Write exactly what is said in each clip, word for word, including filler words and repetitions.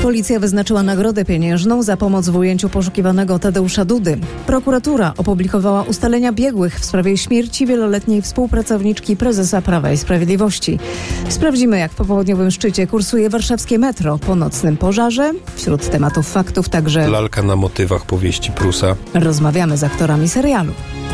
Policja wyznaczyła nagrodę pieniężną za pomoc w ujęciu poszukiwanego Tadeusza Dudy. Prokuratura opublikowała ustalenia biegłych w sprawie śmierci wieloletniej współpracowniczki prezesa Prawa i Sprawiedliwości. Sprawdzimy, jak w popołudniowym szczycie kursuje warszawskie metro po nocnym pożarze. Wśród tematów faktów także lalka na motywach powieści Prusa. Rozmawiamy z aktorami serialu.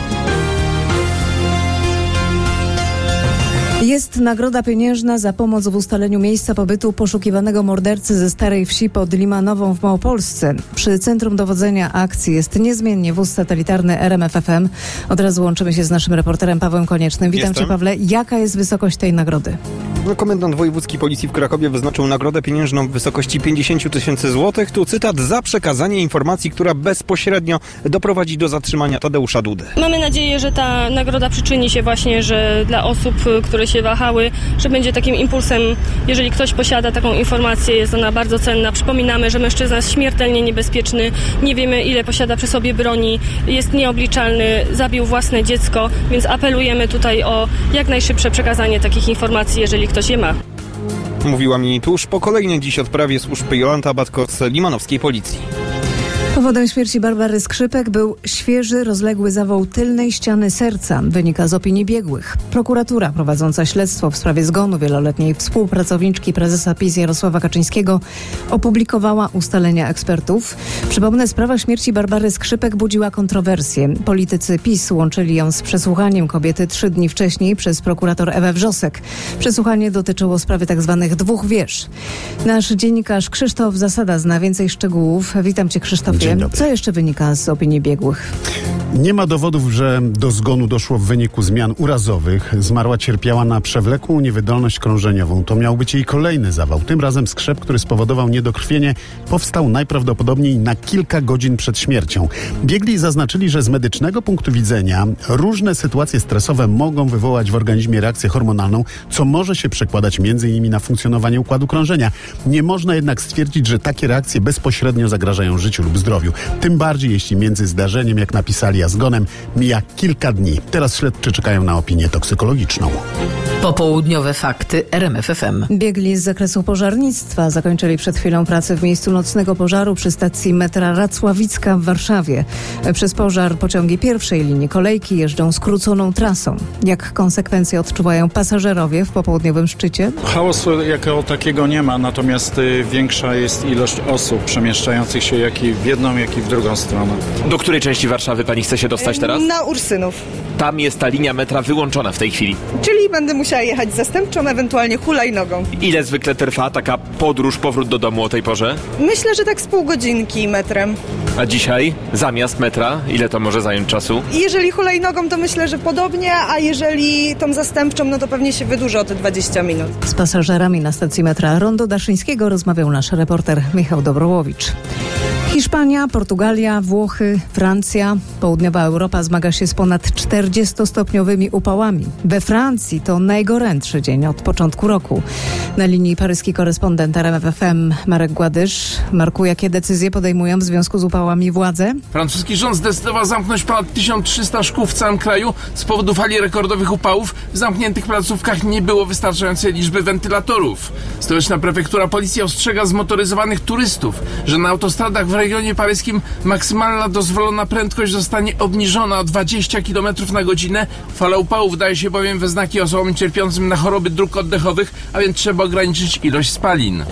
Jest nagroda pieniężna za pomoc w ustaleniu miejsca pobytu poszukiwanego mordercy ze Starej Wsi pod Limanową w Małopolsce. Przy Centrum Dowodzenia Akcji jest niezmiennie wóz satelitarny R M F F M. Od razu łączymy się z naszym reporterem Pawłem Koniecznym. Witam Jestem. Cię, Pawle. Jaka jest wysokość tej nagrody? Komendant Wojewódzki Policji w Krakowie wyznaczył nagrodę pieniężną w wysokości pięćdziesiąt tysięcy złotych. Tu cytat: za przekazanie informacji, która bezpośrednio doprowadzi do zatrzymania Tadeusza Dudy. Mamy nadzieję, że ta nagroda przyczyni się właśnie, że dla osób, które się wahały, że będzie takim impulsem, jeżeli ktoś posiada taką informację, jest ona bardzo cenna. Przypominamy, że mężczyzna jest śmiertelnie niebezpieczny, nie wiemy, ile posiada przy sobie broni, jest nieobliczalny, zabił własne dziecko, więc apelujemy tutaj o jak najszybsze przekazanie takich informacji, jeżeli ktoś je ma. Mówiła mi tuż po kolejnej dziś odprawie służb Jolanta Batko z limanowskiej policji. Powodem śmierci Barbary Skrzypek był świeży, rozległy zawał tylnej ściany serca, wynika z opinii biegłych. Prokuratura prowadząca śledztwo w sprawie zgonu wieloletniej współpracowniczki prezesa PiS Jarosława Kaczyńskiego opublikowała ustalenia ekspertów. Przypomnę, sprawa śmierci Barbary Skrzypek budziła kontrowersje. Politycy PiS łączyli ją z przesłuchaniem kobiety trzy dni wcześniej przez prokurator Ewę Wrzosek. Przesłuchanie dotyczyło sprawy tzw. dwóch wież. Nasz dziennikarz Krzysztof Zasada zna więcej szczegółów. Witam Cię, Krzysztofie. Co jeszcze wynika z opinii biegłych? Nie ma dowodów, że do zgonu doszło w wyniku zmian urazowych. Zmarła cierpiała na przewlekłą niewydolność krążeniową. To miał być jej kolejny zawał. Tym razem skrzep, który spowodował niedokrwienie, powstał najprawdopodobniej na kilka godzin przed śmiercią. Biegli zaznaczyli, że z medycznego punktu widzenia różne sytuacje stresowe mogą wywołać w organizmie reakcję hormonalną, co może się przekładać między innymi na funkcjonowanie układu krążenia. Nie można jednak stwierdzić, że takie reakcje bezpośrednio zagrażają życiu lub zdrowiu. Tym bardziej, jeśli między zdarzeniem, jak napisali, a zgonem mija kilka dni. Teraz śledczy czekają na opinię toksykologiczną. Popołudniowe fakty R M F F M. Biegli z zakresu pożarnictwa zakończyli przed chwilą pracę w miejscu nocnego pożaru przy stacji metra Racławicka w Warszawie. Przez pożar pociągi pierwszej linii kolejki jeżdżą skróconą trasą. Jak konsekwencje odczuwają pasażerowie w popołudniowym szczycie? Chaosu jako takiego nie ma, natomiast y, większa jest ilość osób przemieszczających się jak i w jedną, jak i w drugą stronę. Do której części Warszawy pani chce się dostać teraz? Na Ursynów. Tam jest ta linia metra wyłączona w tej chwili. Czyli będę musiała jechać zastępczą, ewentualnie hulajnogą. Ile zwykle trwa taka podróż, powrót do domu o tej porze? Myślę, że tak z pół godzinki metrem. A dzisiaj zamiast metra, ile to może zająć czasu? Jeżeli hulajnogą, to myślę, że podobnie, a jeżeli tą zastępczą, no to pewnie się wydłuży o te dwadzieścia minut. Z pasażerami na stacji metra Rondo Daszyńskiego rozmawiał nasz reporter Michał Dobrołowicz. Hiszpania, Portugalia, Włochy, Francja. Południowa Europa zmaga się z ponad czterdziestostopniowymi upałami. We Francji to najgorętszy dzień od początku roku. Na linii paryski korespondent R M F F M Marek Gładysz. Marku, jakie decyzje podejmują w związku z upałami władze? Francuski rząd zdecydował zamknąć ponad tysiąc trzysta szkół w całym kraju. Z powodu fali rekordowych upałów w zamkniętych placówkach nie było wystarczającej liczby wentylatorów. Stołeczna prefektura policji ostrzega zmotoryzowanych turystów, że na autostradach w regionie paryskim maksymalna dozwolona prędkość zostanie obniżona o dwadzieścia kilometrów na godzinę. Fala upałów daje się bowiem we znaki osobom cierpiącym na choroby dróg oddechowych, a więc trzeba ograniczyć ilość spalin.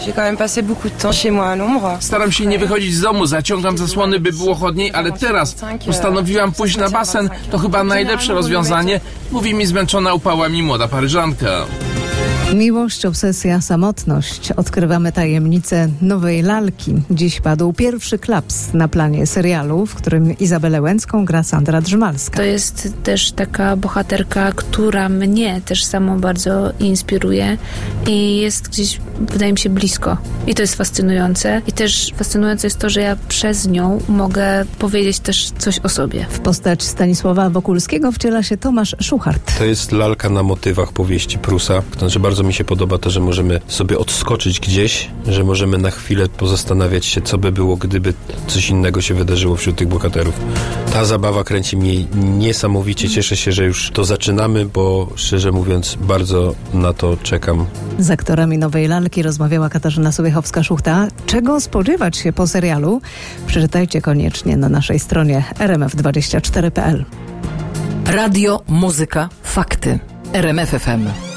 Staram się nie wychodzić z domu, zaciągam zasłony, by było chłodniej, ale teraz postanowiłam pójść na basen. To chyba najlepsze rozwiązanie, mówi mi zmęczona upałami młoda Paryżanka. Miłość, obsesja, samotność. Odkrywamy tajemnicę nowej lalki. Dziś padł pierwszy klaps na planie serialu, w którym Izabelę Łęcką gra Sandra Drzymalska. To jest też taka bohaterka, która mnie też samą bardzo inspiruje i jest gdzieś, wydaje mi się, blisko. I to jest fascynujące. I też fascynujące jest to, że ja przez nią mogę powiedzieć też coś o sobie. W postać Stanisława Wokulskiego wciela się Tomasz Szuchart. To jest lalka na motywach powieści Prusa. To znaczy bardzo Bardzo mi się podoba to, że możemy sobie odskoczyć gdzieś, że możemy na chwilę pozastanawiać się, co by było, gdyby coś innego się wydarzyło wśród tych bohaterów. Ta zabawa kręci mnie niesamowicie. Cieszę się, że już to zaczynamy, bo szczerze mówiąc bardzo na to czekam. Z aktorami nowej lalki rozmawiała Katarzyna Sobiechowska-Szuchta. Czego spodziewać się po serialu? Przeczytajcie koniecznie na naszej stronie er em ef dwadzieścia cztery kropka pe el. Radio, muzyka, fakty. R M F F M.